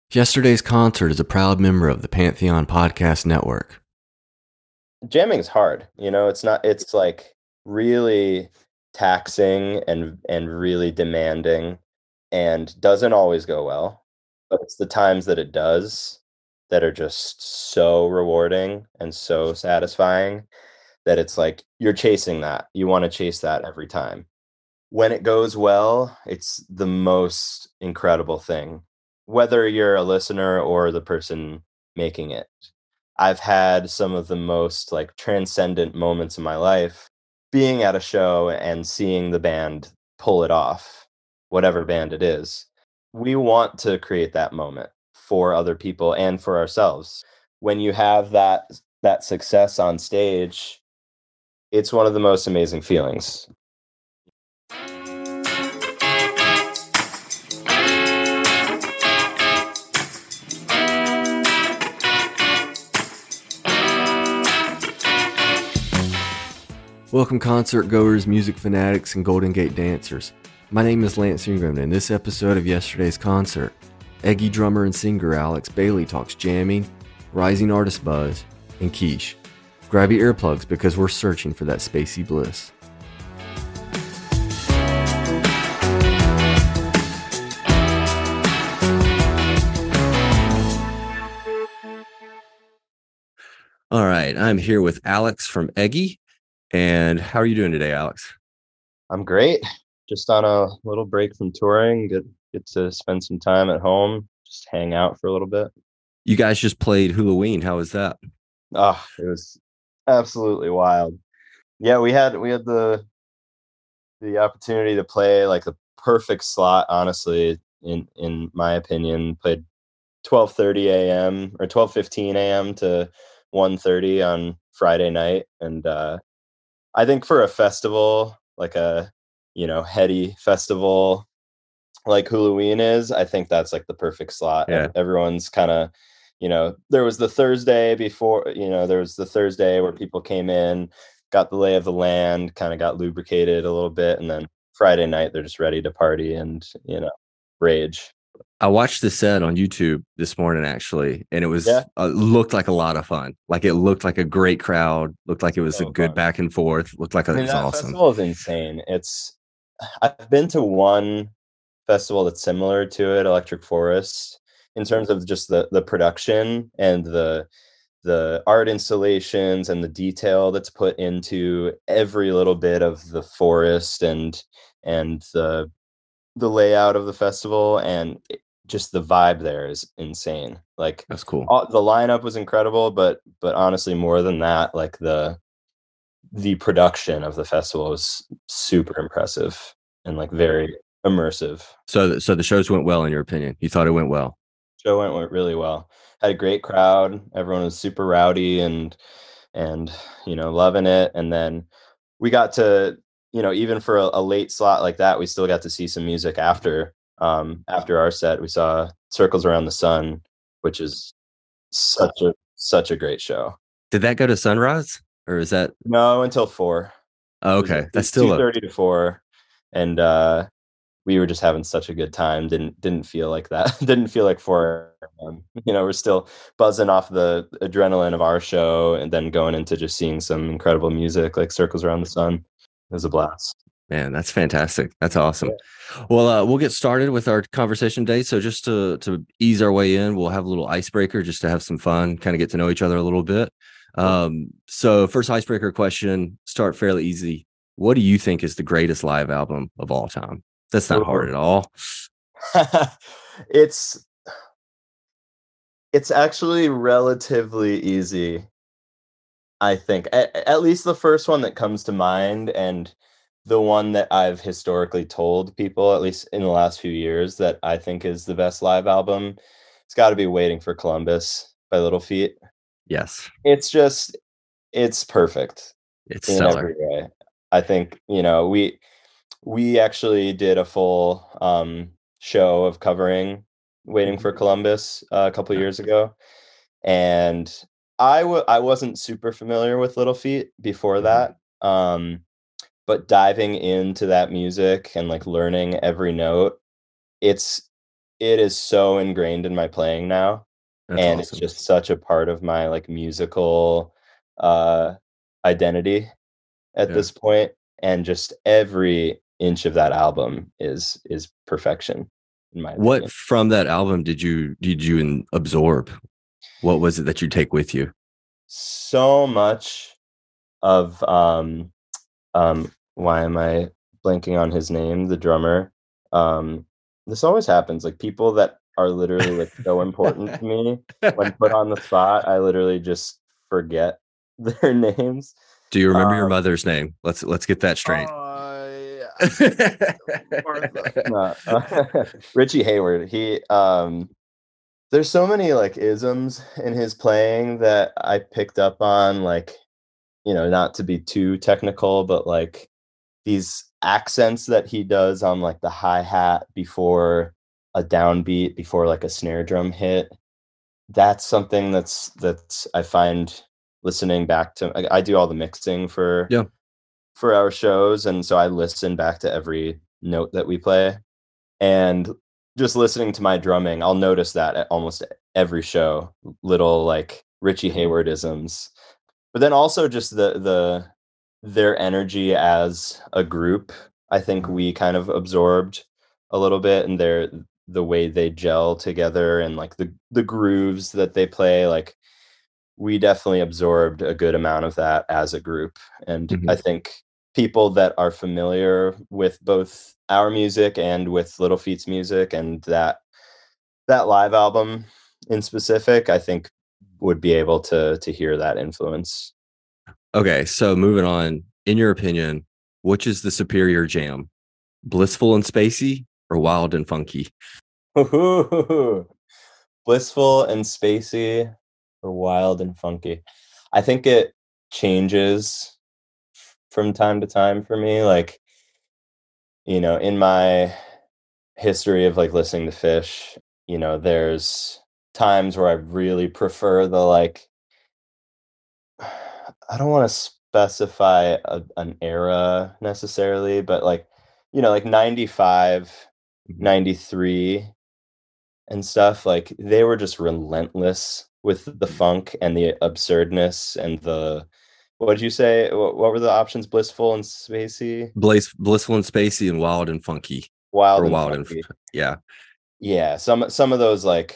Yesterday's Concert is a proud member of the Pantheon Podcast Network. Jamming is hard. It's like really taxing and really demanding and doesn't always go well. But it's the times that it does that are just so rewarding and so satisfying that it's like you're chasing that. You want to chase that every time. When it goes well, it's the most incredible thing, whether you're a listener or the person making it. I've had some of the most like transcendent moments in my life being at a show and seeing the band pull it off, whatever band it is. We want to create that moment for other people and for ourselves. When you have that success on stage, it's one of the most amazing feelings. Welcome, concert goers, music fanatics, and Golden Gate dancers. My name is Lance Ingram, and in this episode of Yesterday's Concert, Eggy drummer and singer Alex Bailey talks jamming, rising artist buzz, and quiche. Grab your earplugs because we're searching for that spacey bliss. All right, I'm here with Alex from Eggy. And how are you doing today, Alex? I'm great. Just on a little break from touring. Get to spend some time at home, just hang out for a little bit. You guys just played Halloween. How was that? Oh, it was absolutely wild. Yeah, we had the opportunity to play like the perfect slot, honestly, in my opinion. Played 12:30 a.m. or 12:15 a.m. to 1:30 on Friday night, and I think for a festival, like a, heady festival like Halloween is, I think that's like the perfect slot. Yeah. Everyone's kind of, there was the Thursday before, there was the Thursday where people came in, got the lay of the land, kind of got lubricated a little bit. And then Friday night, they're just ready to party and, rage. I watched the set on YouTube this morning, actually, and it was looked like a lot of fun. Like it looked like a great crowd. Looked like it was a good back and forth. Looked like it was awesome. Festival is insane. I've been to one festival that's similar to it, Electric Forest, in terms of just the production and the art installations and the detail that's put into every little bit of the forest and the layout of the festival, and just the vibe there is insane. Like, that's cool. The lineup was incredible, but honestly, more than that, like the production of the festival was super impressive and like very immersive. So the shows went well, in your opinion? You thought it went well? Show went really well. Had a great crowd. Everyone was super rowdy and loving it. And then we got to, even for a late slot like that, we still got to see some music after our set. We saw Circles Around the Sun, which is such a great show. Did that go to sunrise, or is that no, until 4? Oh, okay, that's still 2:30 to 4, and we were just having such a good time. Didn't feel like that. Didn't feel like 4. We're still buzzing off the adrenaline of our show, and then going into just seeing some incredible music like Circles Around the Sun. It was a blast. Man, that's fantastic. That's awesome. Yeah. Well, we'll get started with our conversation today. So just to ease our way in, we'll have a little icebreaker just to have some fun, kind of get to know each other a little bit. So first icebreaker question, start fairly easy. What do you think is the greatest live album of all time? That's not hard at all. It's actually relatively easy. I think at least the first one that comes to mind, and the one that I've historically told people, at least in the last few years, that I think is the best live album, it's got to be Waiting for Columbus by Little Feat. Yes. It's perfect. It's stellar. Every way. I think, we actually did a full show of covering Waiting for Columbus a couple years ago. And I wasn't super familiar with Little Feat before that. But diving into that music and like learning every note, it's it is so ingrained in my playing now, That's and it's awesome. just such a part of my like musical uh identity at Yeah. this point, and just every inch of that album is perfection in my What opinion. from that album did you absorb? What was it that you take with you? So much of why am I blanking on his name, the drummer? Um, this always happens. Like people that are literally like so important to me, when put on the spot, I literally just forget their names. Do you remember your Um, mother's name? Let's get that straight. yeah, Martha. No, Richie Hayward. There's so many like isms in his playing that I picked up on, like, not to be too technical, but like these accents that he does on like the hi-hat before a downbeat, before like a snare drum hit. That's something that's I find, listening back to, I do all the mixing Yeah. for our shows, and so I listen back to every note that we play, and just listening to my drumming, I'll notice that at almost every show, little like Richie Hayward isms. But then also just their energy as a group, I think we kind of absorbed a little bit, and the way they gel together, and like the grooves that they play, like we definitely absorbed a good amount of that as a group. And I Mhm. think people that are familiar with both our music and with Little Feat's music, and that live album in specific, I think would be able to hear that influence. Okay, so moving on. In your opinion, which is the superior jam? Blissful and spacey or wild and funky? Blissful and spacey, or wild and funky. I think it changes from time to time for me. Like, in my history of like listening to Fish, there's times where I really prefer the like, I don't want to specify an era necessarily, but like, like 95, Mhm. 93, and stuff, like they were just relentless with the funk and the absurdness and the, what did you say? What were the options? Blissful and spacey, Blissful and spacey and wild and funky wild or and wild and funky. yeah. Yeah, some of those like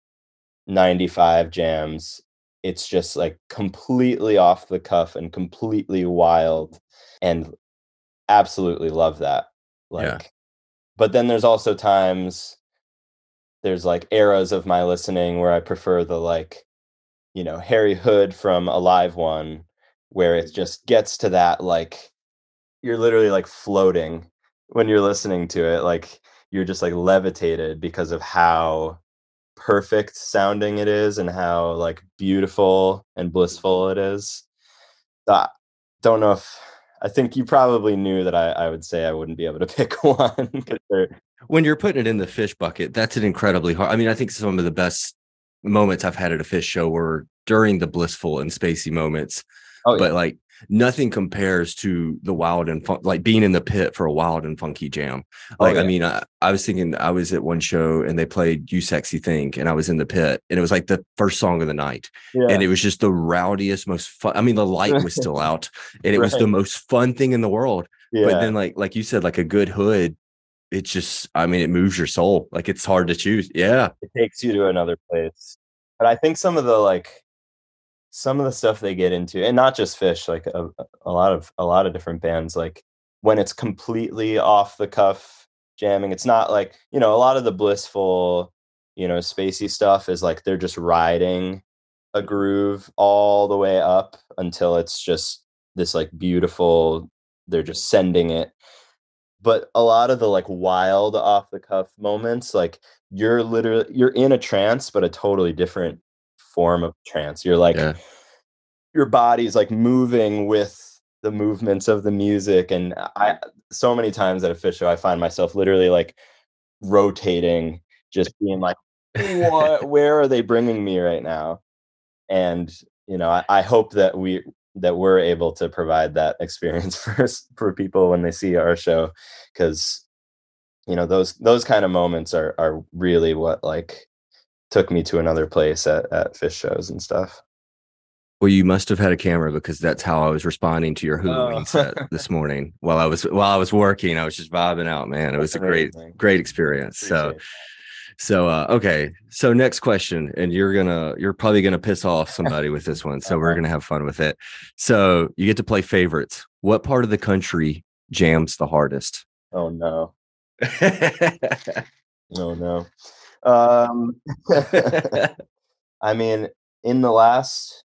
95 jams, it's just like completely off the cuff and completely wild, and absolutely love that. Yeah. Like, but then there's also times, there's like eras of my listening where I prefer the like, Harry Hood from Alive One, where it just gets to that like, you're literally like floating when you're listening to it, like you're just like levitated because of how perfect sounding it is, and how like beautiful and blissful it is. I don't know if, I think you probably knew that I would say I wouldn't be able to pick one, because they're, When you're putting it in the fish bucket, that's an incredibly hard. I mean, I think some of the best moments I've had at a fish show were during the blissful and spacey moments, oh but yeah, like nothing compares to the wild and like being in the pit for a wild and funky jam. oh Like, I yeah, mean, I was thinking I was at one show and they played You Sexy Thing and I was in the pit and it was like the first song of the night. And yeah. it was just the rowdiest, most fun. I mean, the light was still out and it was the Right, most fun thing in the world. But yeah. then like you said, like a good hood, it's just, I mean, it moves your soul. Like it's hard to choose. Yeah. It takes you to another place. But I think some of the stuff they get into, and not just Fish, like a lot of different bands, like when it's completely off the cuff jamming, it's not like, a lot of the blissful, spacey stuff is like they're just riding a groove all the way up until it's just this like beautiful, they're just sending it. But a lot of the like wild off the cuff moments, like you're in a trance, but a totally different form of trance. You're like, Yeah. your body's like moving with the movements of the music. And I, so many times at a Fish show, I find myself literally like rotating, just being like, what, where are they bringing me right now? And I hope that we're able to provide that experience for people when they see our show, because those kind of moments are really what like took me to another place at Phish shows and stuff. Well, you must have had a camera because that's how I was responding to your Halloween set Oh. this morning while I was working. I was just vibing out, man. It was a great experience. So okay. So next question, and you're probably gonna piss off somebody with this one. So we're gonna have fun with it. So you get to play favorites. What part of the country jams the hardest? Oh no. Oh no. Um, I mean, in the last,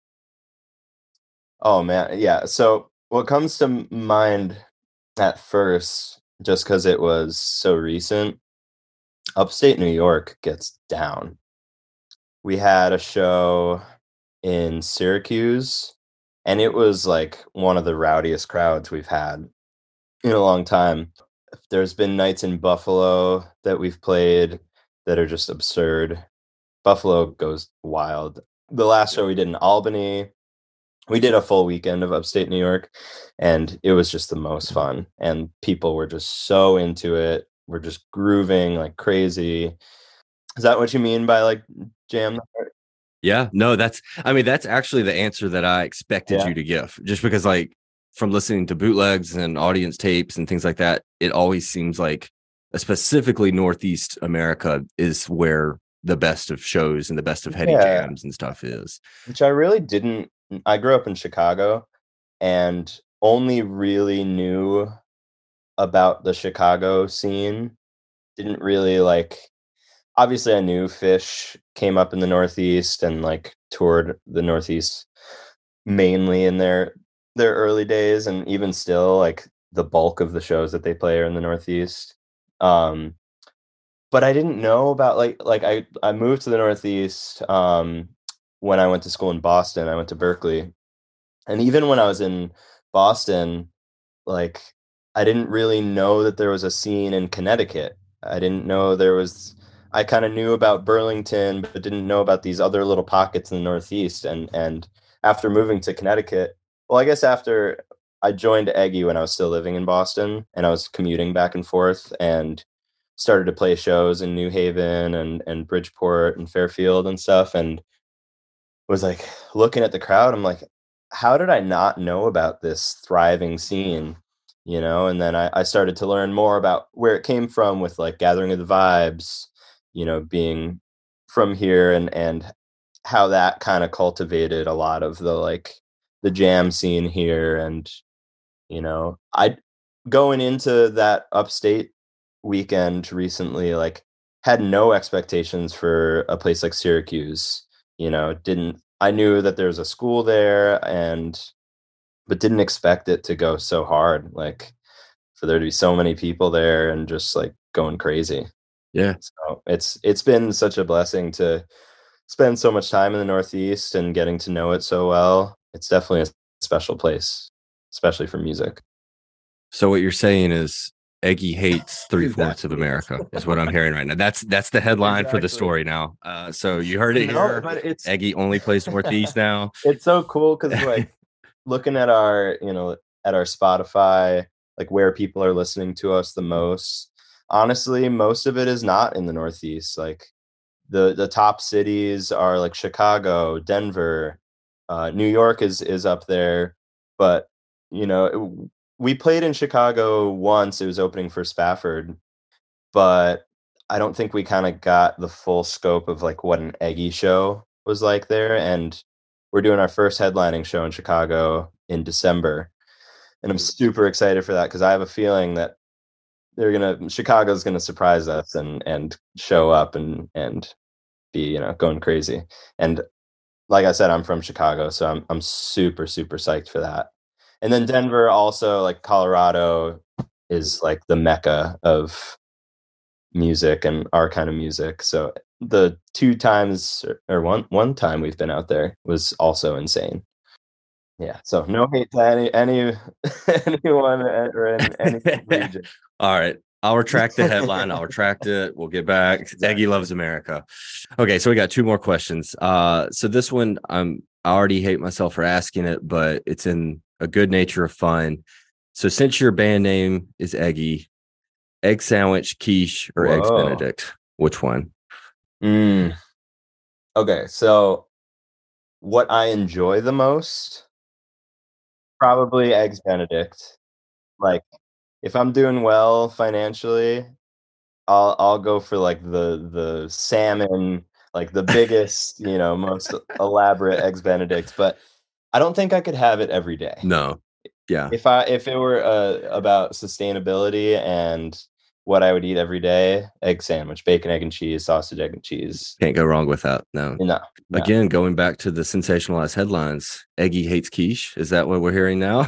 oh man, yeah. So what comes to mind at first, just because it was so recent, upstate New York gets down. We had a show in Syracuse, and it was like one of the rowdiest crowds we've had in a long time. There's been nights in Buffalo that we've played that are just absurd. Buffalo goes wild. The last show we did in Albany, we did a full weekend of upstate New York, and it was just the most fun. And people were just so into it. We're just grooving like crazy. Is that what you mean by like jam? Yeah, no, that's actually the answer that I expected you to give, just because like from listening to bootlegs and audience tapes and things like that, it always seems like specifically Northeast America is where the best of shows and the best of heady jams and stuff is. Which I really didn't. I grew up in Chicago and only really knew about the Chicago scene. Didn't really like, obviously I knew Phish came up in the Northeast and like toured the Northeast mainly in their early days, and even still like the bulk of the shows that they play are in the Northeast. But I didn't know about like I moved to the Northeast when I went to school in Boston. I went to Berkeley. And even when I was in Boston, like I didn't really know that there was a scene in Connecticut. I didn't know there was. I kind of knew about Burlington, but didn't know about these other little pockets in the Northeast. And after moving to Connecticut, well, I guess after I joined Eggy when I was still living in Boston, and I was commuting back and forth, and started to play shows in New Haven and Bridgeport and Fairfield and stuff, and was like looking at the crowd. I'm like, how did I not know about this thriving scene? And then I started to learn more about where it came from with like Gathering of the Vibes, being from here, and how that kind of cultivated a lot of the jam scene here. And, I going into that upstate weekend recently, like had no expectations for a place like Syracuse. I knew that there was a school there, but didn't expect it to go so hard, like for there to be so many people there and just like going crazy. Yeah. So it's been such a blessing to spend so much time in the Northeast and getting to know it so well. It's definitely a special place, especially for music. So what you're saying is Eggy hates 3/4 of America is what I'm hearing right now. That's the headline for the story now. So you heard it here. But Eggy only plays Northeast now. It's so cool because like looking at our Spotify, like where people are listening to us the most. Honestly, most of it is not in the Northeast. Like the top cities are like Chicago, Denver, New York is up there, but we played in Chicago once. It was opening for Spafford, but I don't think we kind of got the full scope of like what an Eggy show was like there. And we're doing our first headlining show in Chicago in December, and I'm super excited for that because I have a feeling that Chicago's gonna surprise us and show up and be going crazy. And like I said, I'm from Chicago, so I'm super super psyched for that. And then Denver also, like Colorado, is like the mecca of music and our kind of music. So the two times or one time we've been out there was also insane. Yeah. So no hate to anyone or in any region. All right. I'll retract the headline. I'll retract it. We'll get back. Exactly. Eggy loves America. Okay, so we got two more questions. So this one, I already hate myself for asking it, but it's in a good nature of fun. So since your band name is Eggy, egg sandwich, quiche, or eggs Whoa. Benedict? Which one? Mm. Okay, so what I enjoy the most, probably eggs Benedict. Like if I'm doing well financially, I'll go for like the salmon, like the biggest, most elaborate eggs Benedict, but I don't think I could have it every day. No. Yeah. If it were about sustainability and what I would eat every day, egg sandwich, bacon, egg and cheese, sausage, egg and cheese. Can't go wrong with that. No. No, no. Again, going back to the sensationalized headlines, Eggy hates quiche. Is that what we're hearing now?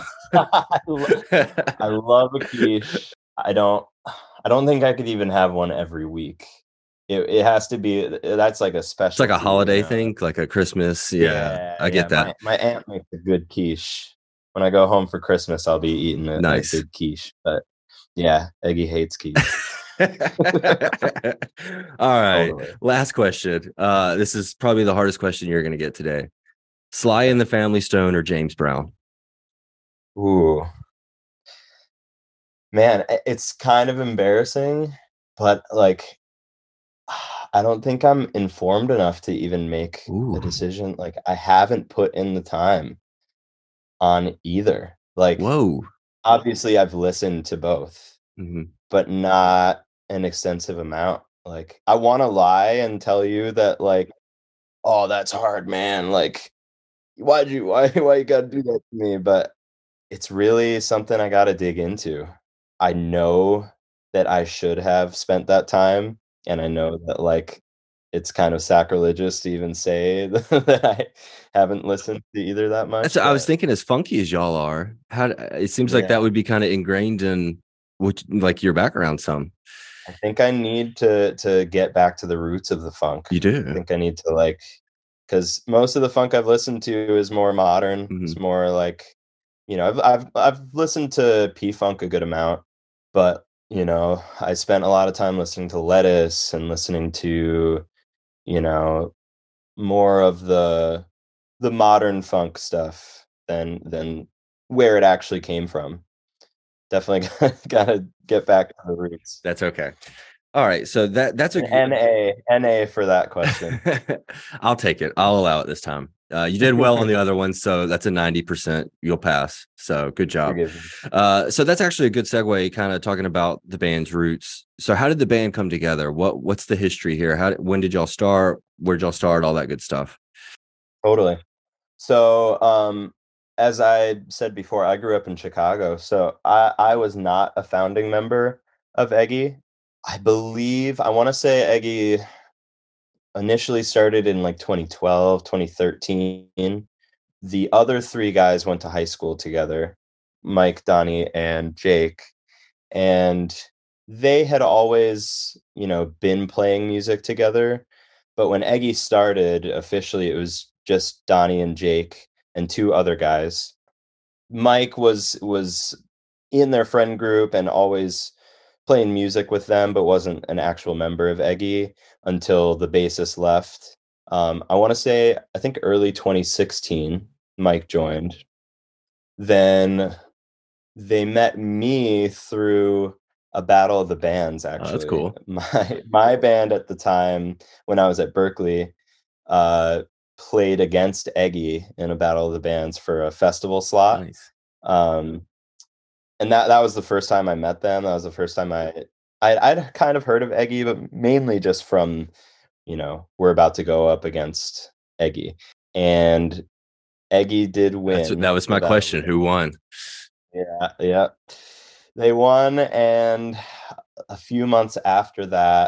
I love a quiche. I don't think I could even have one every week. It has to be that's like a It's like a specialty, holiday thing, like a Christmas. Yeah, Yeah, I yeah. get that. My aunt makes a good quiche. When I go home for Christmas, I'll be eating a Nice. good quiche. But yeah, Eggy hates quiche. All right. Totally. Last question. This is probably the hardest question you're going to get today. Sly and the Family Stone or James Brown? Ooh, man, it's kind of embarrassing, but like I don't think I'm informed enough to even make a Ooh. decision. Like I haven't put in the time on either. Like Whoa. obviously I've listened to both, Mhm. but not an extensive amount. Like I want to lie and tell you that like, oh, that's hard, man. Like why you got to do that to me? But it's really something I got to dig into. I know that I should have spent that time, and I know that like it's kind of sacrilegious to even say that I haven't listened to either that That's much, what I was but thinking. As funky as y'all are, how it seems like that yeah, would be kind of ingrained in which like your background. Some I think I need to get back to the roots of the funk. you I do. think I need to like because most of the funk I've listened to is more modern. It's Mhm. more like, I've listened to P Funk a good amount, but I spent a lot of time listening to Lettuce and listening to, you know, more of the modern funk stuff than where it actually came from. Definitely gotta get back to the roots. That's okay. All right, so that's a An NA for that question. I'll take it. I'll allow it this time. You did well on the other one, so that's a 90%. You'll pass. So good job. Forgive me. So that's actually a good segue, kind of talking about the band's roots. So how did the band come together? What's the history here? When did y'all start? Where'd y'all start? All that good stuff. Totally. So, as I said before, I grew up in Chicago, so I was not a founding member of Eggy. I want to say Eggy initially started in like 2012, 2013. The other three guys went to high school together, Mike, Donnie, and Jake, and they had always, been playing music together. But when Eggy started officially, it was just Donnie and Jake and two other guys. Mike was in their friend group and always playing music with them, but wasn't an actual member of Eggy until the bassist left. I want to say I think early 2016, Mike joined. Then they met me through a battle of the bands, Oh, that's actually. cool. My band at the time, when I was at Berkeley, uh, played against Eggy in a battle of the bands for a festival slot. Nice. Um, and that was the first time I met them. That was the first time I'd kind of heard of Eggy, but mainly just from, we're about to go up against Eggy. And Eggy did That win was the my battle of the question. Who bands. won? Yeah, yeah. They won, and a few months after that,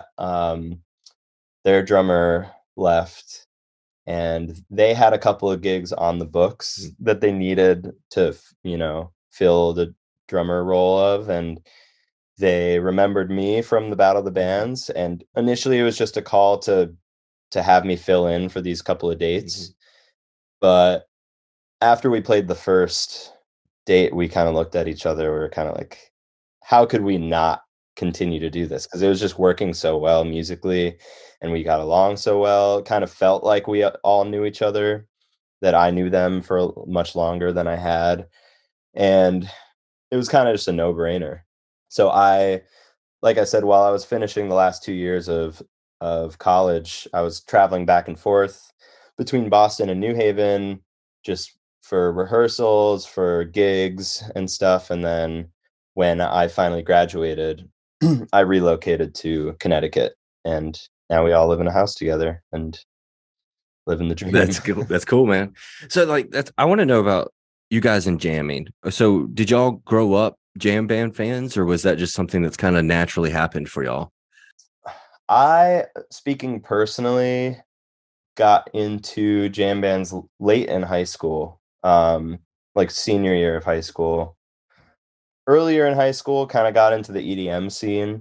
their drummer left, and they had a couple of gigs on the books that they needed to, fill the drummer role of, and they remembered me from the Battle of the Bands, and initially it was just a call to have me fill in for these couple of dates. But after we played the first date, we kind of looked at each other. We were kind of like, how could we not continue to do this? Because it was just working so well musically, and we got along so well. It kind of felt like we all knew each other, that I knew them for much longer than I had. And it was kind of just a no brainer. So I like I said, while I was finishing the last 2 years of college, I was traveling back and forth between Boston and New Haven just for rehearsals, for gigs and stuff. And then when I finally graduated, I relocated to Connecticut, and now we all live in a house together and living the dream. That's cool. That's cool, man. So like that's I want to know about you guys in jamming. So did y'all grow up jam band fans, or was that just something that's kind of naturally happened for y'all? Speaking personally, got into jam bands late in high school, like senior year of high school. Earlier in high school, kind of got into the EDM scene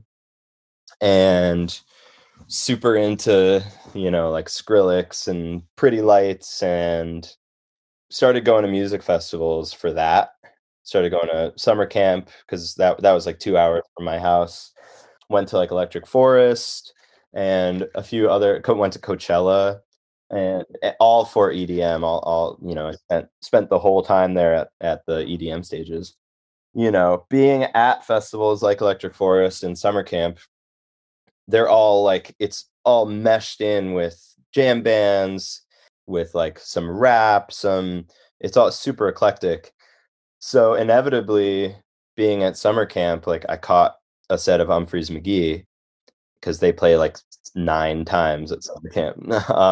and super into, like Skrillex and Pretty Lights, and started going to music festivals for that. Started going to summer camp because that was like 2 hours from my house. Went to like Electric Forest and a few other went to Coachella, and all for EDM. All spent the whole time there at the EDM stages. Being at festivals like Electric Forest and summer camp, they're all like it's all meshed in with jam bands, with like some rap, some it's all super eclectic. So inevitably, being at summer camp, like I caught a set of Humphreys McGee because they play like 9 times at summer camp.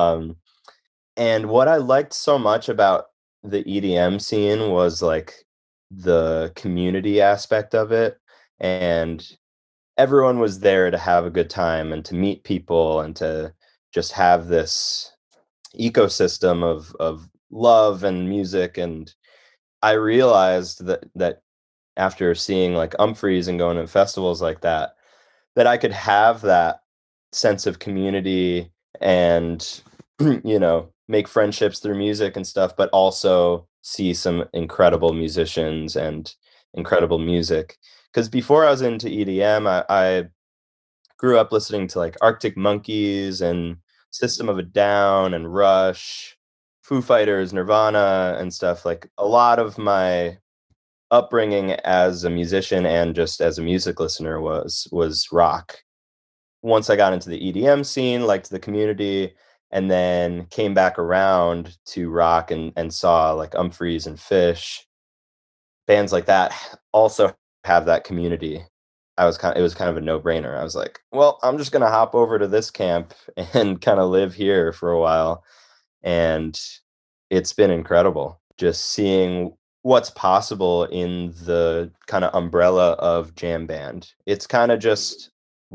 And what I liked so much about the EDM scene was like the community aspect of it, and everyone was there to have a good time and to meet people and to just have this ecosystem of love and music. And I realized that after seeing like Umphreys and going to festivals like that, that I could have that sense of community and make friendships through music and stuff, but also see some incredible musicians and incredible music. Because before I was into EDM, I grew up listening to like Arctic Monkeys and System of a Down and Rush, Foo Fighters, Nirvana, and stuff. Like a lot of my upbringing as a musician and just as a music listener was rock. Once I got into the EDM scene, liked the community, and then came back around to rock and saw like Umphreys and Fish, bands like that also have that community. It was kind of a no-brainer. I was like, well, I'm just gonna hop over to this camp and kind of live here for a while. And it's been incredible just seeing what's possible in the kind of umbrella of jam band. It's kind of just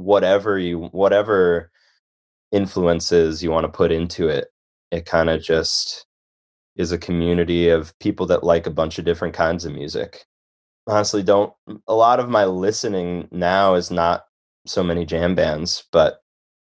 whatever influences you want to put into it. It kind of just is a community of people that like a bunch of different kinds of music. Honestly, don't a lot of my listening now is not so many jam bands, but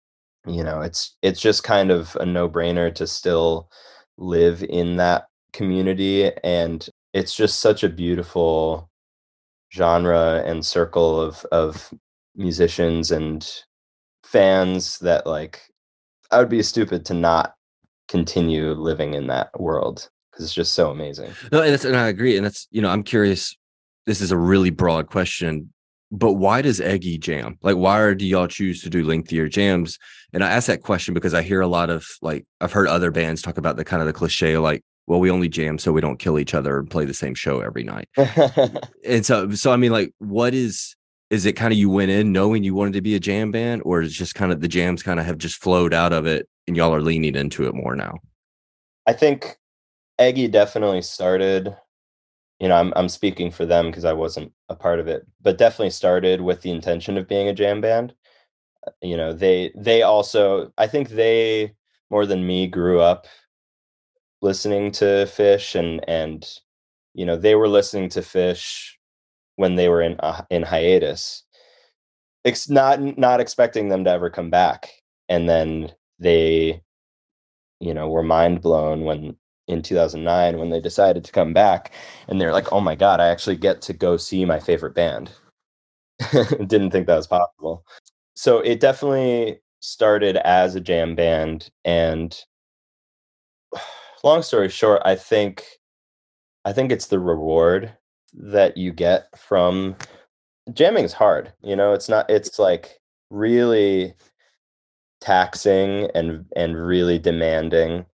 it's just kind of a no-brainer to still live in that community, and it's just such a beautiful genre and circle of musicians and fans that like I would be stupid to not continue living in that world because it's just so amazing. No, and I agree. And that's, I'm curious. This is a really broad question, but why does Eggy jam? Like, why do y'all choose to do lengthier jams? And I ask that question because I hear a lot of like, I've heard other bands talk about the kind of the cliche, like, well, we only jam so we don't kill each other and play the same show every night. And so I mean, like, is it kind of you went in knowing you wanted to be a jam band, or is just kind of the jams kind of have just flowed out of it and y'all are leaning into it more now? I think Eggy definitely started, I'm speaking for them because I wasn't a part of it, but definitely started with the intention of being a jam band. They also, I think they more than me grew up listening to Fish, and they were listening to Fish when they were in hiatus, not expecting them to ever come back, and then they were mind blown when in 2009 when they decided to come back, and they're like, oh my god, I actually get to go see my favorite band. Didn't think that was possible. So it definitely started as a jam band, and long story short, I think it's the reward that you get from Jamming's hard, it's not, it's like really taxing and really demanding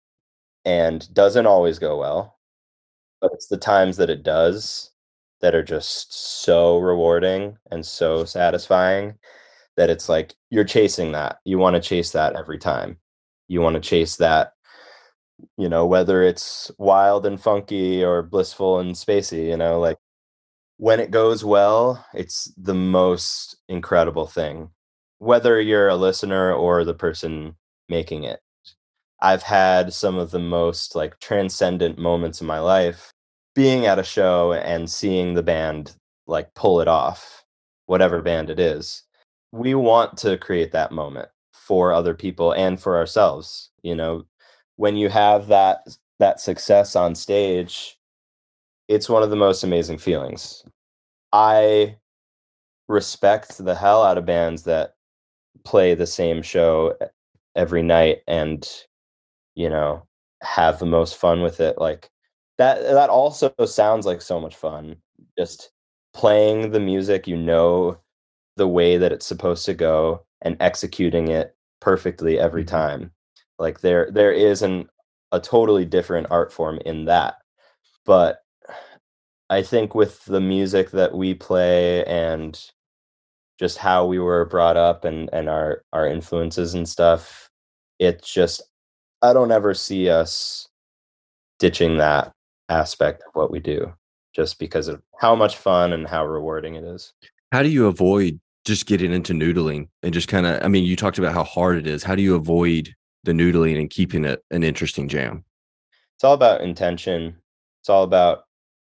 and doesn't always go well, but it's the times that it does that are just so rewarding and so satisfying that it's like you're chasing that. You want to chase that every time. You want to chase that, whether it's wild and funky or blissful and spacey, like when it goes well, it's the most incredible thing, whether you're a listener or the person making it. I've had some of the most like transcendent moments in my life being at a show and seeing the band like pull it off, whatever band it is. We want to create that moment for other people and for ourselves. When you have that success on stage, it's one of the most amazing feelings. I respect the hell out of bands that play the same show every night and you know have the most fun with it. Like that also sounds like so much fun, just playing the music, the way that it's supposed to go and executing it perfectly every Mhm. time. Like there is a totally different art form in that. But I think with the music that we play and just how we were brought up and our influences and stuff, it's just I don't ever see us ditching that aspect of what we do just because of how much fun and how rewarding it is. How do you avoid just getting into noodling and just kind of, I mean, you talked about how hard it is. How do you avoid the noodling and keeping it an interesting jam? It's all about intention. It's all about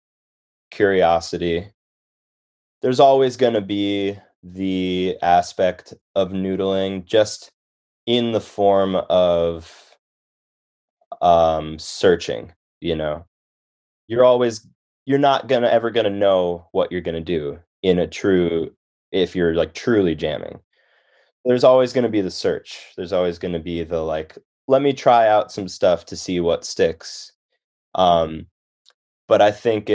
curiosity. There's always going to be the aspect of noodling just in the form of searching, you know. You're always you're not gonna ever gonna know what you're gonna do in a true if you're like truly jamming. There's always gonna be the search. There's always gonna be the like, let me try out some stuff to see what sticks. Um, but I think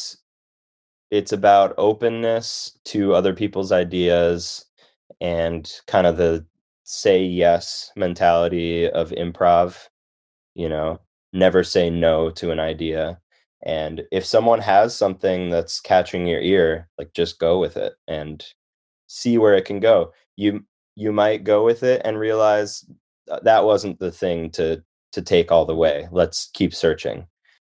it's about openness to other people's ideas and kind of the say yes mentality of improv, you know, never say no to an idea. And if someone has something that's catching your ear, like just go with it and see where it can go. You might go with it and realize that wasn't the thing to take all the way. Let's keep searching.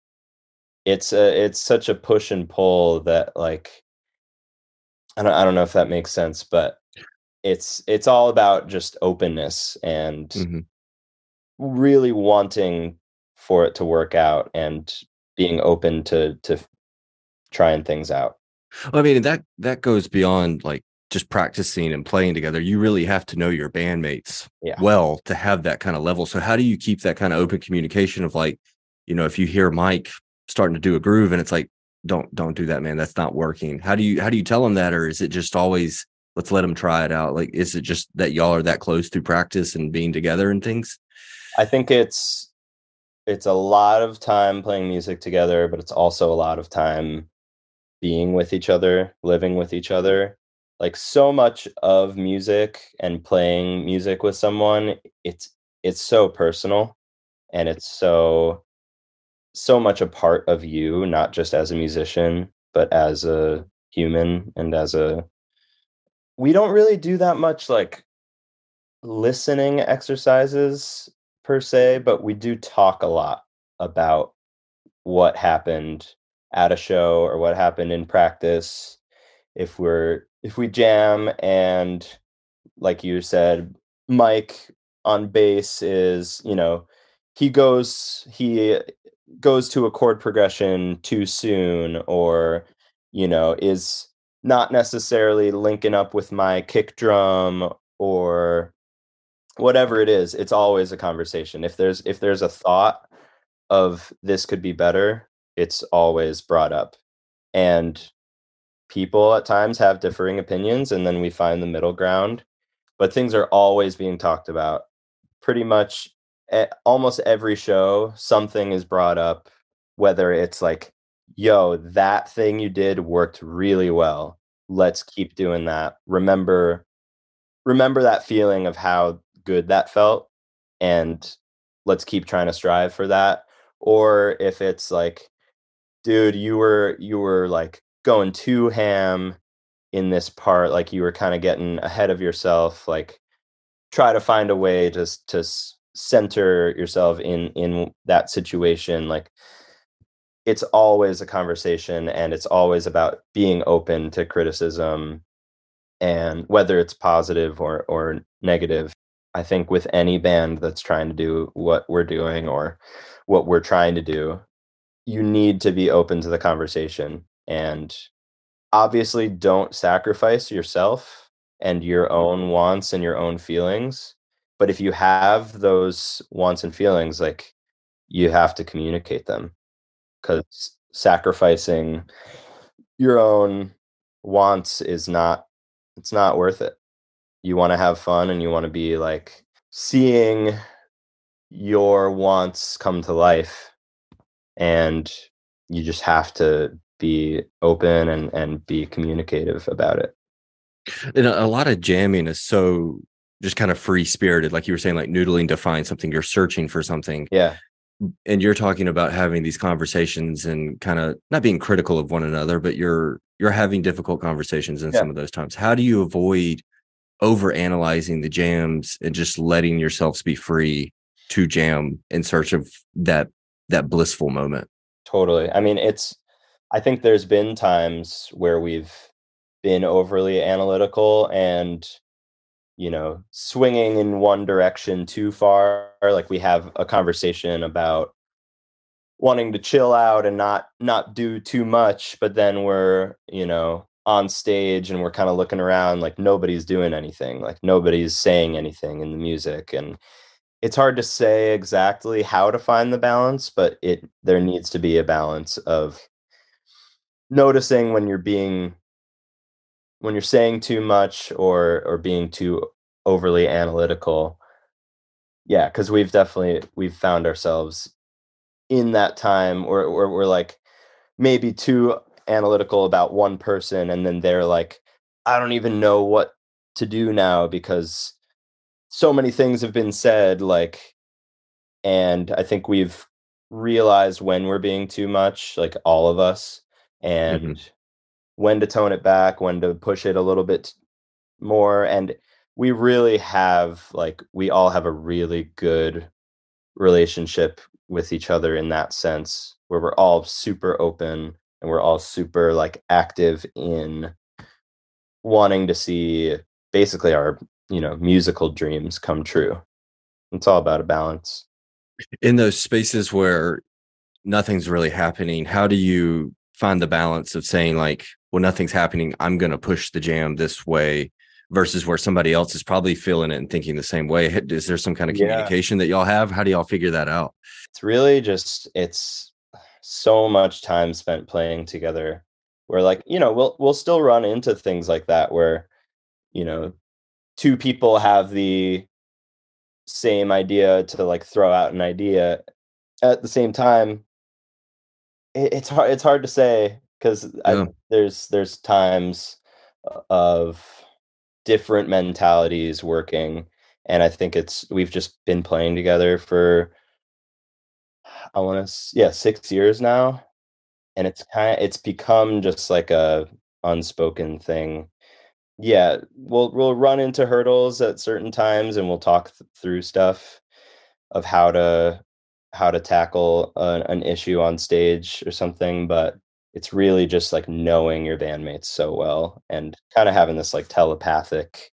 It's such a push and pull that like I don't know if that makes sense, but it's all about just openness and Mhm. really wanting for it to work out and being open to trying things out. Well, I mean, that goes beyond like just practicing and playing together. You really have to know your bandmates Yeah. well to have that kind of level. So how do you keep that kind of open communication of like, if you hear Mike starting to do a groove and it's like, don't do that, man. That's not working. How do you tell him that? Or is it just always let's let him try it out? Like, is it just that y'all are that close through practice and being together and things? I think it's a lot of time playing music together, but it's also a lot of time being with each other, living with each other. Like so much of music and playing music with someone, it's so personal and it's so much a part of you, not just as a musician, but as a human and as a we don't really do that much like listening exercises per se, but we do talk a lot about what happened at a show or what happened in practice. If we jam and like you said, Mike on bass is, he goes to a chord progression too soon or, is not necessarily linking up with my kick drum or whatever it is. It's always a conversation. If there's a thought of this could be better, it's always brought up. And people at times have differing opinions and then we find the middle ground, but things are always being talked about. Pretty much at almost every show, something is brought up, whether it's like, yo, that thing you did worked really well. let's keep doing that. Remember that feeling of how good that felt, and let's keep trying to strive for that. Or if it's like, dude, you were like going too ham in this part, like you were kind of getting ahead of yourself, like try to find a way to center yourself in that situation. Like it's always a conversation, and it's always about being open to criticism, and whether it's positive or negative. I think with any band that's trying to do what we're doing or what we're trying to do, you need to be open to the conversation, and obviously don't sacrifice yourself and your own wants and your own feelings. But if you have those wants and feelings, like, you have to communicate them, because sacrificing your own wants is not, it's not worth it. You want to have fun, and you want to be like seeing your wants come to life, and you just have to be open and be communicative about it. And a lot of jamming is so just kind of free spirited, like you were saying, like noodling to find something. You're searching for something. Yeah. And you're talking about having these conversations and kind of not being critical of one another, but you're having difficult conversations in Yeah. some of those times. How do you avoid over analyzing the jams and just letting yourselves be free to jam in search of that blissful moment? Totally. I mean, I think there's been times where we've been overly analytical and, swinging in one direction too far. Like we have a conversation about wanting to chill out and not do too much, but then we're, on stage and we're kind of looking around like nobody's doing anything, like nobody's saying anything in the music. And it's hard to say exactly how to find the balance, but there needs to be a balance of noticing when you're saying too much or being too overly analytical. Yeah, because we've found ourselves in that time where we're like maybe too analytical about one person, and then they're like, I don't even know what to do now because so many things have been said, like, and I think we've realized when we're being too much, like all of us, Mm-hmm. and when to tone it back, when to push it a little bit more. And we really have, like, we all have a really good relationship with each other in that sense, where we're all super open and we're all super like active in wanting to see basically our, musical dreams come true. It's all about a balance. In those spaces where nothing's really happening, how do you find the balance of saying like, well, nothing's happening, I'm going to push the jam this way, versus where somebody else is probably feeling it and thinking the same way? Is there some kind of Yeah. communication that y'all have? How do y'all figure that out? It's really just, it's so much time spent playing together, where like, we'll still run into things like that where, you know, two people have the same idea to like throw out an idea at the same time. It's hard to say, because Yeah. there's times of different mentalities working, and I think we've just been playing together for, I want to, yeah, 6 years now, and it's become just like a unspoken thing. Yeah, we'll run into hurdles at certain times, and we'll talk through stuff of how to tackle an issue on stage or something. But it's really just like knowing your bandmates so well and kind of having this like telepathic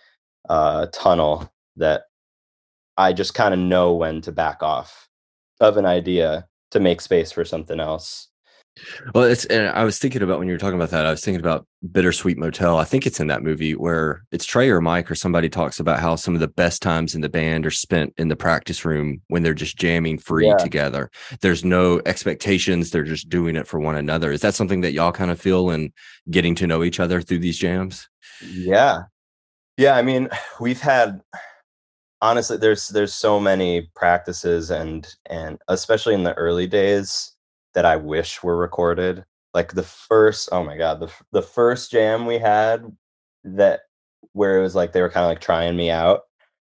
tunnel that I just kind of know when to back off of an idea to make space for something else. Well, and I was thinking about when you were talking about that, I was thinking about Bittersweet Motel. I think it's in that movie where it's Trey or Mike or somebody talks about how some of the best times in the band are spent in the practice room when they're just jamming free Yeah. together. There's no expectations. They're just doing it for one another. Is that something that y'all kind of feel in getting to know each other through these jams? Yeah. Yeah. I mean, we've had, honestly, there's so many practices and especially in the early days that I wish were recorded. like the first, oh my God, the first jam we had that where it was like they were kind of like trying me out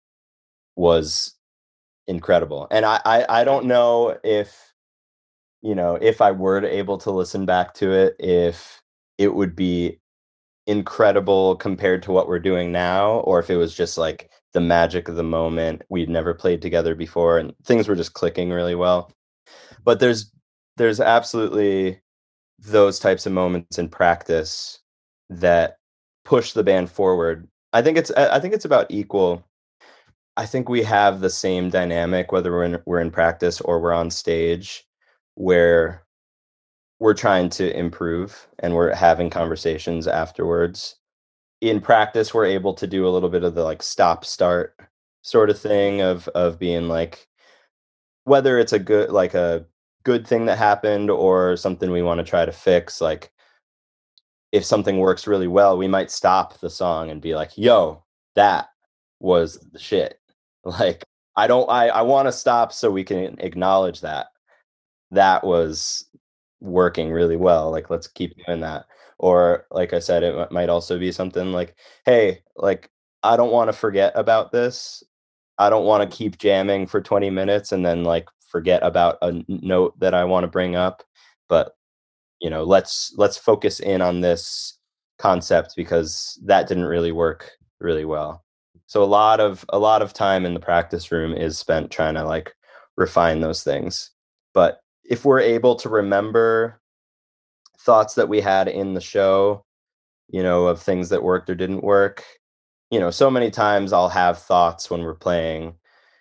was incredible. And I don't know if, you know, if I were to able to listen back to it, if it would be incredible compared to what we're doing now, or if it was just like the magic of the moment. We'd never played together before and things were just clicking really well. But there's absolutely those types of moments in practice that push the band forward. I think it's about equal. I think we have the same dynamic whether we're in practice or we're on stage, where we're trying to improve and we're having conversations afterwards. In practice, we're able to do a little bit of the like stop start sort of thing of being like, whether it's a good thing that happened or something we want to try to fix. Like if something works really well, we might stop the song and be like, yo, that was the shit. Like I want to stop so we can acknowledge that that was working really well. Like, let's keep doing that. Or like I said, it might also be something like, hey, like, I don't want to forget about this. I don't want to keep jamming for 20 minutes and then like forget about a note that I want to bring up. But you know, let's focus in on this concept because that didn't really work really well. So a lot of time in the practice room is spent trying to like refine those things. But if we're able to remember thoughts that we had in the show, you know, of things that worked or didn't work, you know, so many times I'll have thoughts when we're playing,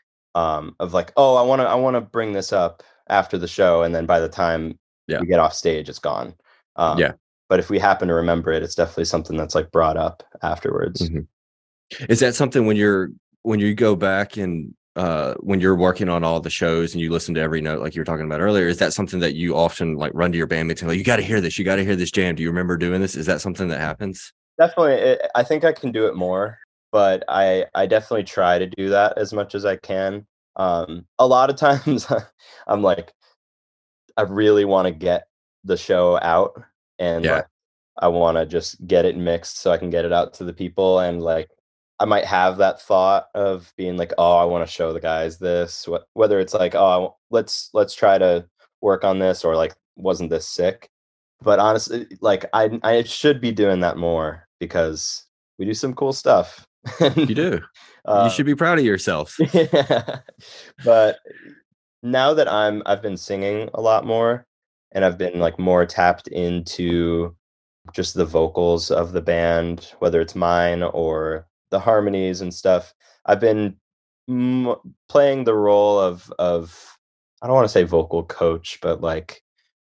of like, oh, I want to bring this up after the show, and then by the time Yeah. we get off stage, it's gone. Yeah. But if we happen to remember it, it's definitely something that's like brought up afterwards. Mhm. Is that something when you go back and when you're working on all the shows and you listen to every note like you were talking about earlier, is that something that you often like run to your bandmates and like, you got to hear this, you got to hear this jam? Do you remember doing this? Is that something that happens? Definitely, I think I can do it more, but I definitely try to do that as much as I can. A lot of times, I'm like, I really want to get the show out, and Yeah. like I want to just get it mixed so I can get it out to the people. And like I might have that thought of being like, oh, I want to show the guys this. Whether it's like, oh, let's try to work on this, or like, wasn't this sick? But honestly, like I should be doing that more because we do some cool stuff. You And, do. You uh, should be proud of yourself. yeah. But now that I've been singing a lot more, and I've been like more tapped into just the vocals of the band, whether it's mine or the harmonies and stuff. I've been playing the role of I don't want to say vocal coach, but like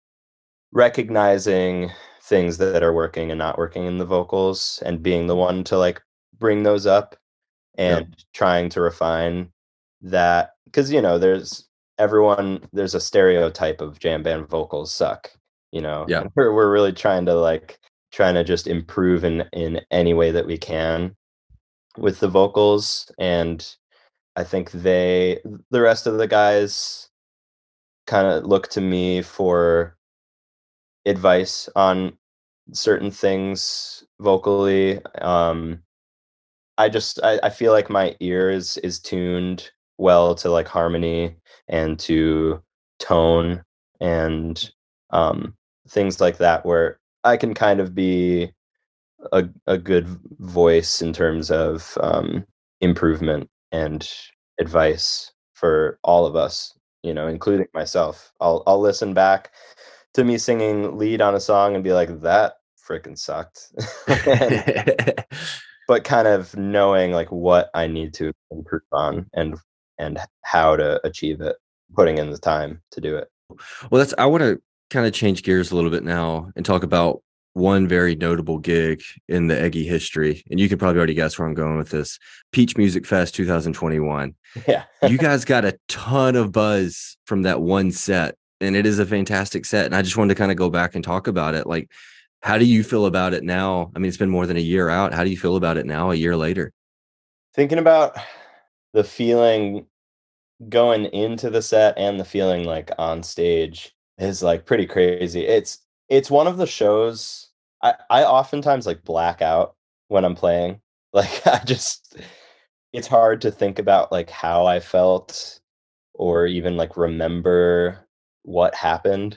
recognizing things that are working and not working in the vocals and being the one to like bring those up Yep. and trying to refine that, because you know there's a stereotype of jam band vocals suck, you know, Yeah. and we're really trying to just improve in any way that we can with the vocals. And I think the rest of the guys kind of look to me for advice on certain things vocally. I feel like my ear is tuned well to like harmony and to tone and things like that, where I can kind of be a good voice in terms of improvement and advice for all of us, you know, including myself. I'll listen back to me singing lead on a song and be like, that freaking sucked. And but kind of knowing like what I need to improve on and how to achieve it, putting in the time to do it. Well, I want to kind of change gears a little bit now and talk about one very notable gig in the Eggy history. And you can probably already guess where I'm going with this. Peach Music Fest 2021. Yeah. You guys got a ton of buzz from that one set, and it is a fantastic set. And I just wanted to kind of go back and talk about it. Like, how do you feel about it now? I mean, it's been more than a year out. How do you feel about it now, a year later? Thinking about the feeling going into the set and the feeling like on stage is like pretty crazy. it's one of the shows I oftentimes like black out when I'm playing. Like it's hard to think about like how I felt or even like remember what happened,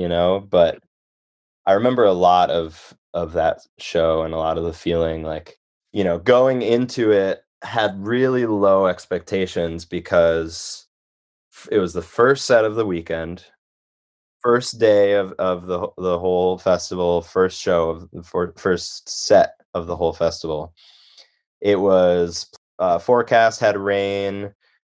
but I remember a lot of that show and a lot of the feeling like, going into it had really low expectations because it was the first set of the weekend, first day of the whole festival, first show of the first set of the whole festival. It was forecast had rain.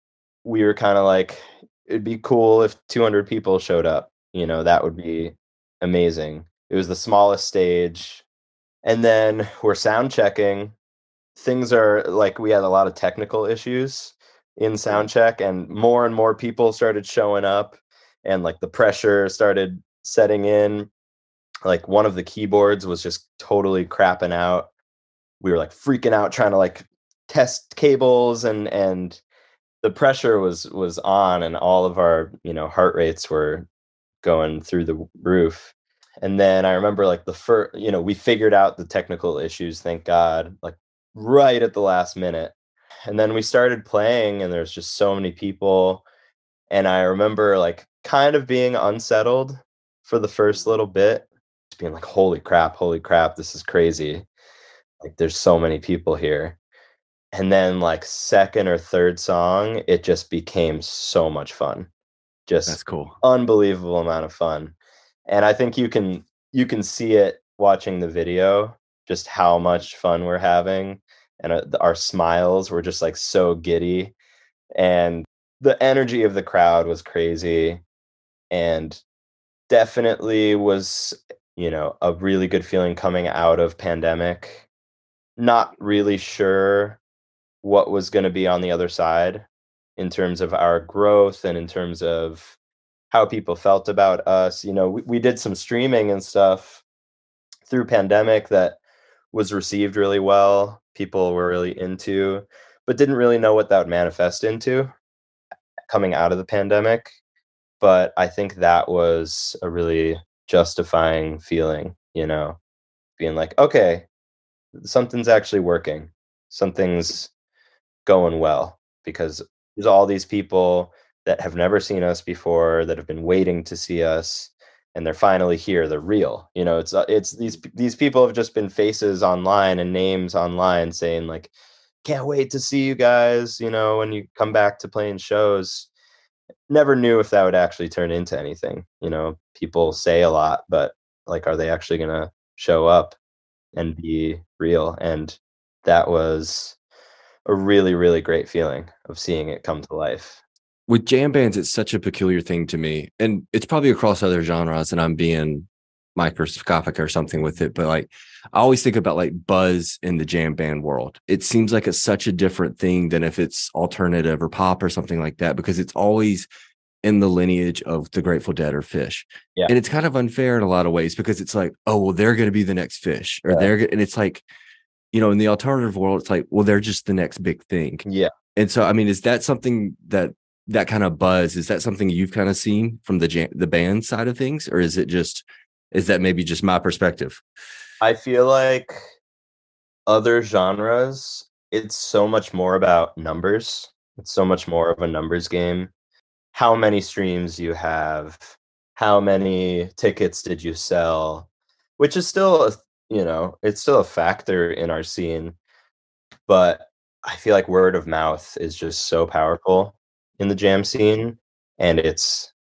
We were kind of like, it'd be cool if 200 people showed up. That would be amazing. It was the smallest stage. And then we're sound checking. Things are like, we had a lot of technical issues in sound check, and more people started showing up, and like the pressure started setting in. Like one of the keyboards was just totally crapping out. We were like freaking out trying to like test cables, and the pressure was on, and all of our heart rates were going through the roof. And then I remember like the first, we figured out the technical issues, thank God, like right at the last minute. And then we started playing, and there's just so many people. And I remember like kind of being unsettled for the first little bit, just being like, holy crap, this is crazy. Like there's so many people here. And then like second or third song, it just became so much fun. That's Just cool. unbelievable amount of fun. And I think you can see it watching the video, just how much fun we're having, and our smiles were just like so giddy, and the energy of the crowd was crazy, and definitely was, a really good feeling coming out of pandemic. Not really sure what was going to be on the other side in terms of our growth and in terms of how people felt about us. We did some streaming and stuff through pandemic that was received really well. People were really into, but didn't really know what that would manifest into coming out of the pandemic. But I think that was a really justifying feeling, being like, okay, something's actually working. Something's going well, because there's all these people that have never seen us before, that have been waiting to see us, and they're finally here. They're real. It's these people have just been faces online and names online saying like, can't wait to see you guys, when you come back to playing shows. Never knew if that would actually turn into anything. People say a lot, but like, are they actually going to show up and be real? And that was a really, really great feeling of seeing it come to life. With jam bands, it's such a peculiar thing to me, and it's probably across other genres, and I'm being microscopic or something with it, but like I always think about like buzz in the jam band world. It seems like it's such a different thing than if it's alternative or pop or something like that, because it's always in the lineage of the Grateful Dead or Fish. Yeah. And it's kind of unfair in a lot of ways, because it's like, oh, well, they're going to be the next Fish, or and it's like, in the alternative world, it's like, well, they're just the next big thing. Yeah. And so, I mean, is that something that kind of buzz, is that something you've kind of seen from the band side of things, or is that maybe just my perspective? I feel like other genres, it's so much more about numbers. It's so much more of a numbers game. How many streams you have, how many tickets did you sell, which is still it's still a factor in our scene. But I feel like word of mouth is just so powerful in the jam scene, and it's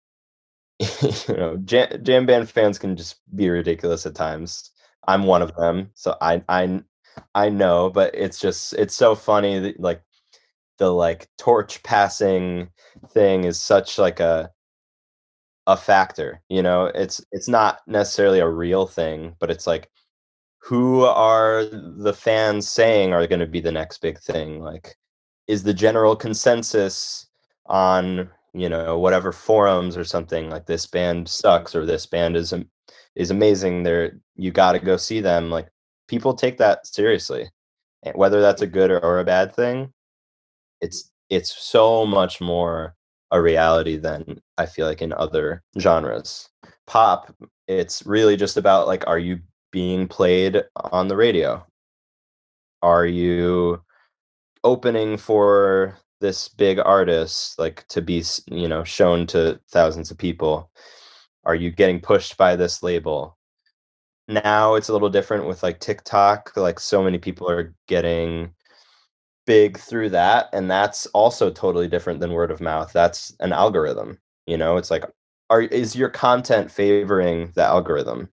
jam band fans can just be ridiculous at times. I'm one of them, so I know, but it's so funny that like the like torch passing thing is such like a factor. It's not necessarily a real thing, but it's like, who are the fans saying are going to be the next big thing? Like, is the general consensus on whatever forums or something like, this band sucks or this band is amazing, you got to go see them? Like, people take that seriously, and whether that's a good or a bad thing, it's so much more a reality than I feel like in other genres. Pop It's really just about like, are you being played on the radio? Are you opening for this big artist, like to be, shown to thousands of people? Are you getting pushed by this label? Now it's a little different with like TikTok. Like so many people are getting big through that, and that's also totally different than word of mouth. That's an algorithm. It's like, is your content favoring the algorithm?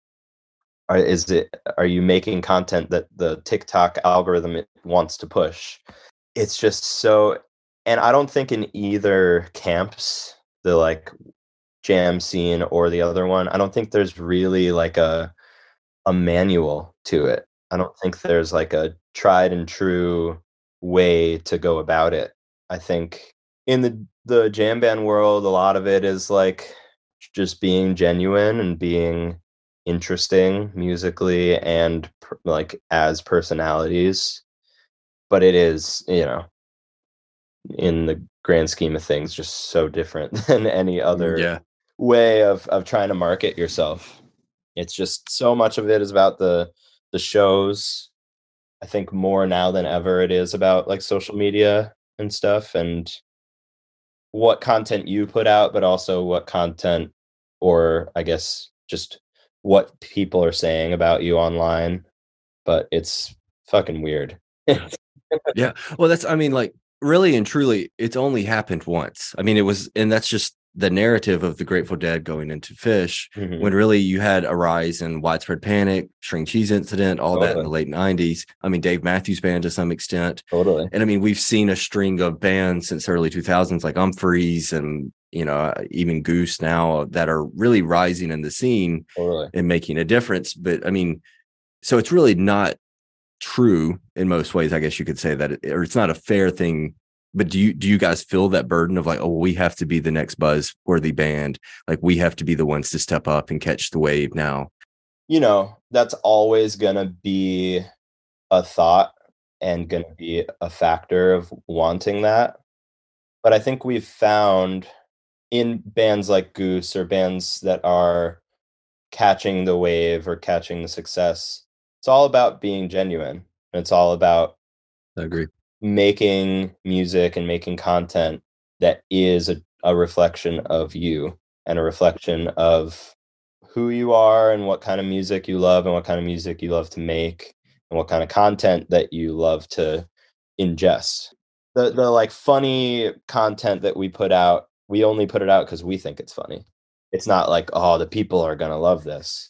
Are you making content that the TikTok algorithm wants to push? It's just so, and I don't think in either camps, the like jam scene or the other one, I don't think there's really like a manual to it. I don't think there's like a tried and true way to go about it. I think in the jam band world, a lot of it is like just being genuine and being interesting musically and like as personalities. But it is, in the grand scheme of things, just so different than any other Yeah. way of trying to market yourself. It's just so much of it is about the shows. I think more now than ever it is about like social media and stuff, and what content you put out, but also what content, or I guess just what people are saying about you online. But it's fucking weird. Yeah. Well, I mean, like, really and truly, it's only happened once. I mean, and that's just the narrative of the Grateful Dead going into Fish, when really you had a rise in Widespread Panic, String Cheese Incident, all that in the late 90s. I mean, Dave Matthews Band to some extent. Totally. And I mean, we've seen a string of bands since early 2000s, like Umphreys and, even Goose now, that are really rising in the scene and making a difference. But I mean, so it's really not true in most ways, I guess you could say that, or it's not a fair thing. But do you guys feel that burden of like, oh, we have to be the next buzz-worthy band, like we have to be the ones to step up and catch the wave now? That's always gonna be a thought and gonna be a factor of wanting that. But I think we've found in bands like Goose or bands that are catching the wave or catching the success, it's all about being genuine. It's all about, I agree, making music and making content that is a reflection of you and a reflection of who you are and what kind of music you love and what kind of music you love to make and what kind of content that you love to ingest. The like funny content that we put out, we only put it out because we think it's funny. It's not like, oh, the people are gonna love this.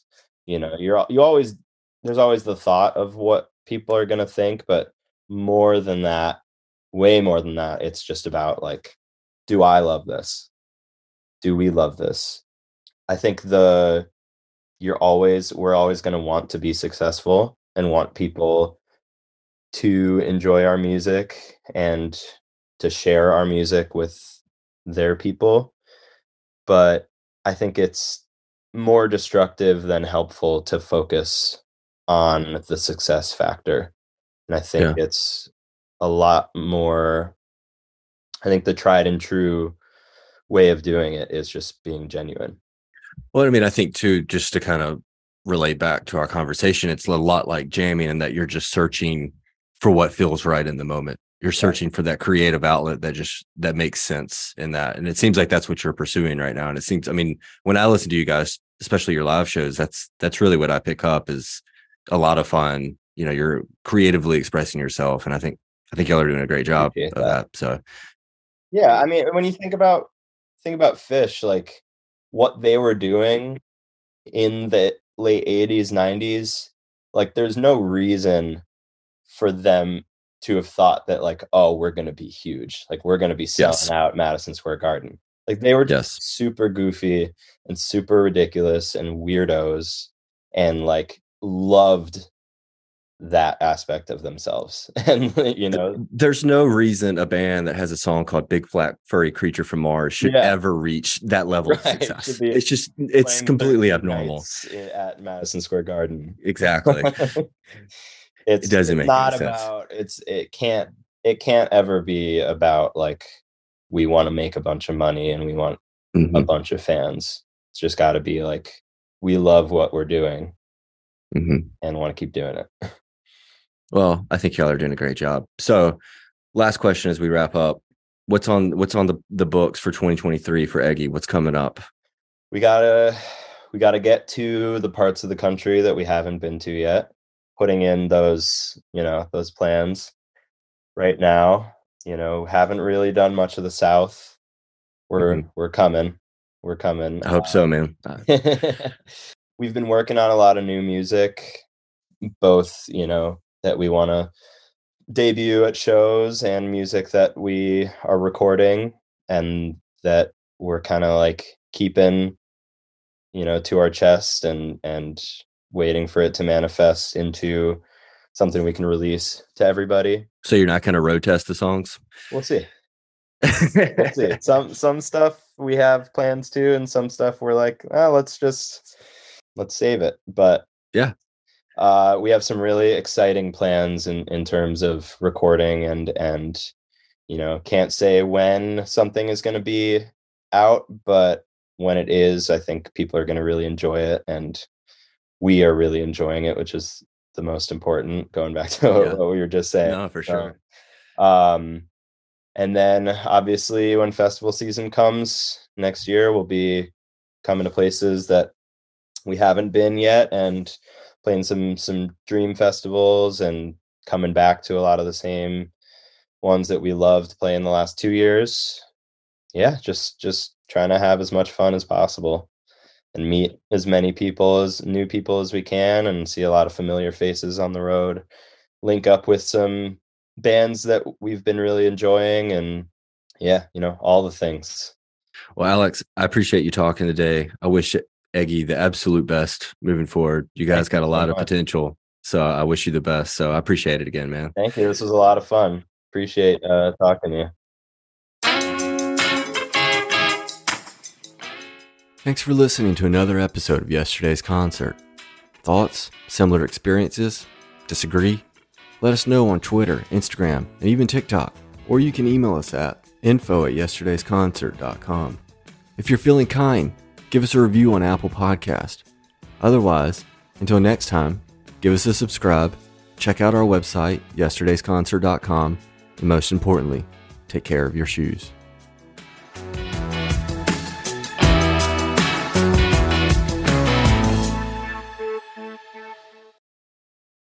There's always the thought of what people are gonna think, but more than that, way more than that, it's just about like, do I love this? Do we love this? I think we're always going to want to be successful and want people to enjoy our music and to share our music with their people. But I think it's more destructive than helpful to focus on the success factor. And I think it's a lot more, I think the tried and true way of doing it is just being genuine. Well, I mean, I think too, just to kind of relate back to our conversation, it's a lot like jamming in that you're just searching for what feels right in the moment. You're searching for that creative outlet that makes sense in that. And it seems like that's what you're pursuing right now. And it seems, I mean, when I listen to you guys, especially your live shows, that's really what I pick up is a lot of fun. You're creatively expressing yourself. And I think y'all are doing a great job of that. So yeah, I mean, when you think about Fish, like what they were doing in the late 80s, 90s, like there's no reason for them to have thought that like, oh, we're going to be huge. Like we're going to be selling out Madison Square Garden. Like they were just super goofy and super ridiculous and weirdos and like loved that aspect of themselves. And there's no reason a band that has a song called Big Flat Furry Creature from Mars should ever reach that level of success. It's completely abnormal at Madison Square Garden. Exactly. It doesn't make not any about sense. It can't ever be about like we want to make a bunch of money and we want a bunch of fans. It's just got to be like we love what we're doing Mm-hmm. and want to keep doing it. Well, I think y'all are doing a great job. So last question as we wrap up. What's on the books for 2023 for Eggy? What's coming up? We gotta get to the parts of the country that we haven't been to yet. Putting in those plans right now. Haven't really done much of the South. We're coming. We're coming. I hope so, man. We've been working on a lot of new music, both, that we want to debut at shows and music that we are recording and that we're kind of like keeping, to our chest and waiting for it to manifest into something we can release to everybody. So you're not going to road test the songs? We'll see. We'll see. Some stuff we have plans to, and some stuff we're like, let's save it. But yeah, we have some really exciting plans in terms of recording and can't say when something is going to be out, but when it is, I think people are going to really enjoy it, and we are really enjoying it, which is the most important, going back to what we were just saying. No, for sure. And then obviously when festival season comes next year, we'll be coming to places that we haven't been yet and playing some dream festivals and coming back to a lot of the same ones that we loved playing the last 2 years. Yeah, just trying to have as much fun as possible and meet as many new people as we can, and see a lot of familiar faces on the road, link up with some bands that we've been really enjoying, and all the things. Well, Alex, I appreciate you talking today. I wish Eggy the absolute best moving forward. You guys got a lot of potential, so I wish you the best. So I appreciate it again, man. Thank you. This was a lot of fun. Appreciate talking to you. Thanks for listening to another episode of Yesterday's Concert. Thoughts? Similar experiences? Disagree? Let us know on Twitter, Instagram, and even TikTok. Or you can email us at info@yesterdaysconcert.com. If you're feeling kind, give us a review on Apple Podcast. Otherwise, until next time, give us a subscribe, check out our website, yesterdaysconcert.com, and most importantly, take care of your shoes.